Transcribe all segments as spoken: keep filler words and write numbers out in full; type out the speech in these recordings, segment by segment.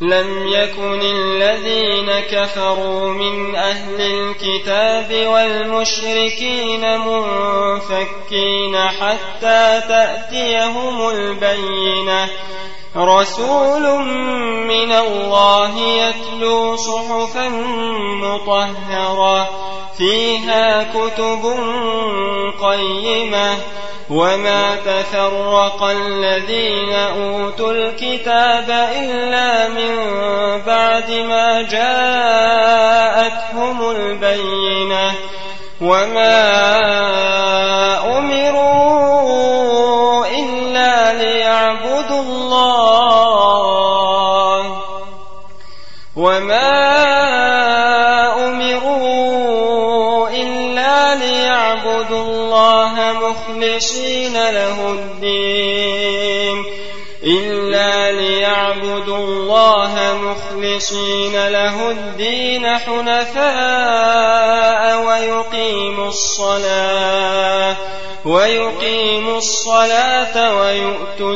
لم يكن الذين كفروا من أهل الكتاب والمشركين منفكين حتى تأتيهم البينة رسول من الله يتلو صحفا مطهرة فيها كتب قيمة وما تفرق الذين أوتوا الكتاب إلا من بعد ما جاءتهم البينة وما أمروا إلا ليعبدوا الله وما أمروا إلا ليعبدوا الله مخلصين له الدين إلا ليعبدوا الله مخلصين له الدين حنفاء ويقيموا الصلاة ويقيموا الصلاة ويؤتوا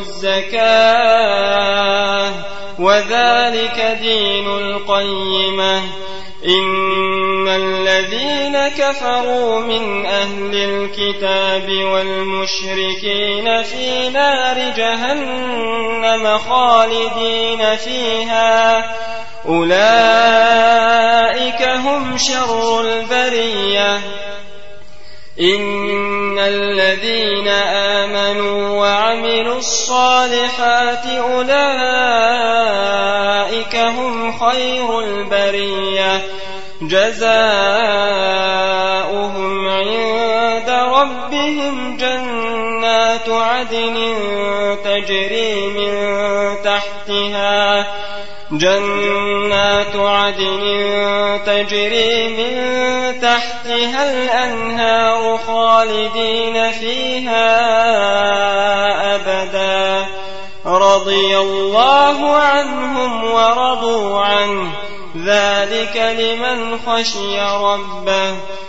الزكاة وذلك دين القيمة إن الذين كفروا من أهل الكتاب والمشركين في نار جهنم خالدين فيها أولئك هم شر البرية إن الذين آمنوا وعملوا الصالحات أولئك هم خير البرية جزاؤهم عند ربهم جنات عدن تجري من تحتها جنات عدن تجري من تحتها الأنهار خالدين فيها أبدا رضي الله عنهم ورضوا عنه ذلك لمن خشي ربه